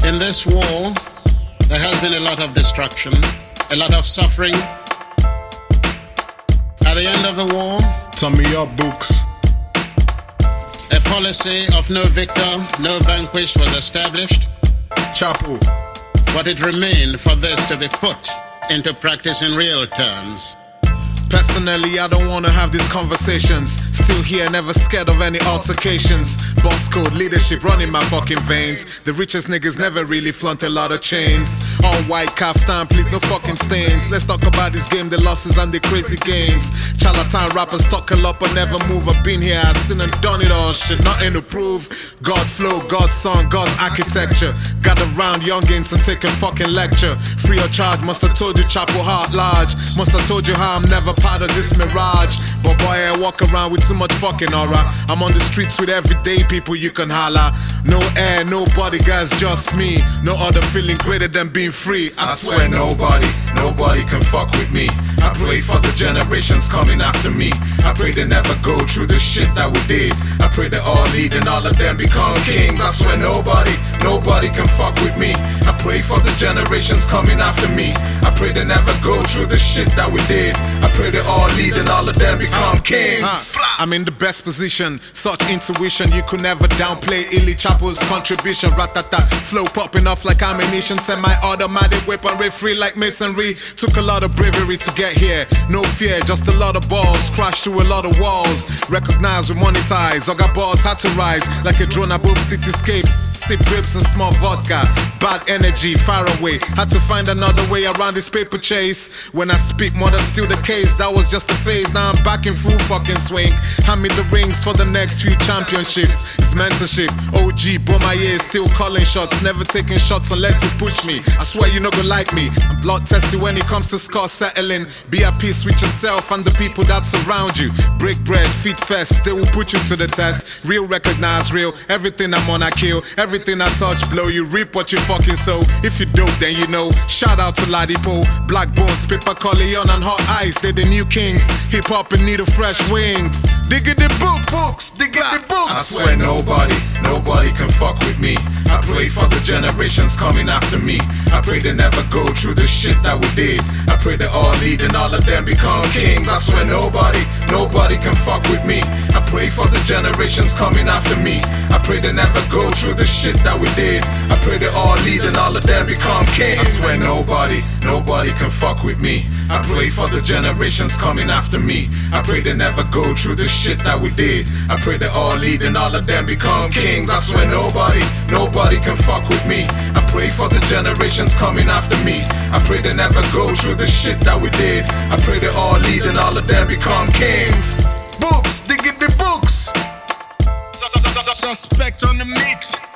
In this war, there has been a lot of destruction, a lot of suffering. At the end of the war, Turn me up, books. a policy of no victor, no vanquished was established, Chapel. but it remained for this to be put into practice in real terms. Personally, I don't wanna have these conversations. Still here, never scared of any altercations. Boss code, leadership running my fucking veins. The richest niggas never really flaunt a lot of chains. All white kaftan, please no fucking stains. Let's talk about this game, the losses and the crazy gains. Charlatan rappers talk a lot but never move. I've been here, I've seen and done it all. Shit, nothing to prove. God flow, God's song, God's architecture. Gather round youngins and take a fucking lecture. Free of charge, must have told you chapel heart large. Must have told you how I'm never part of this mirage. But boy, I walk around with too much fucking aura. I'm on the streets with everyday people you can holler. No air, no bodyguards, just me. No other feeling greater than being free. I swear nobody can fuck with me. I pray for the generations coming after me. I pray they never go through the shit that we did. I pray they all lead and all of them become kings. I swear nobody can fuck with me. I pray for the generations coming after me. I pray they never go through the shit that we did. I pray they all lead and all of them become kings. I'm in the best position, such intuition you could never downplay. Illy Chapel's contribution, ratata, flow popping off like ammunition. Semi-automatic weaponry free like masonry. Took a lot of bravery to get here, no fear, just a lot of balls. Crashed through a lot of walls, recognized we monetize. Oga balls had to rise like a drone above cityscapes. Sip grips and small vodka, bad energy, far away. Had to find another way around this paper chase. When I speak more, that's still the case. That was just a phase, now I'm back in full fucking swing. Hand me the rings for the next few championships. It's mentorship, OG, Bomaye still calling shots. Never taking shots unless you push me. I swear you're not gonna like me. I'm blood tested when it comes to score settling. Be at peace with yourself and the people that surround you. Break bread, feet first, they will put you to the test. Real recognize real, everything I'm on I kill. Everything I touch blow, you reap what you fucking sow. If you dope then you know. Shout out to Ladipo, Black Bones, Pippa Corleone and Hot Ice. They're the new kings, hip hop in need of fresh wings. Diggity books, diggity books. I swear nobody can fuck with me. I pray for the generations coming after me. I pray they never go through the shit that we did. I pray they all lead and all of them become kings. I swear nobody can fuck with me. I pray for the generations coming after me. I pray they never go through the shit that we did. I pray they all lead and all of them become kings. I swear nobody can fuck with me. I pray for the generations coming after me. I pray they never go through the shit that we did. I pray they all lead and all of them become kings. I swear nobody can fuck with me. I pray for the generations coming after me. I pray they never go through the shit that we did. I pray they all lead and all of them become kings. Books, digging the books. Suspect on the mix.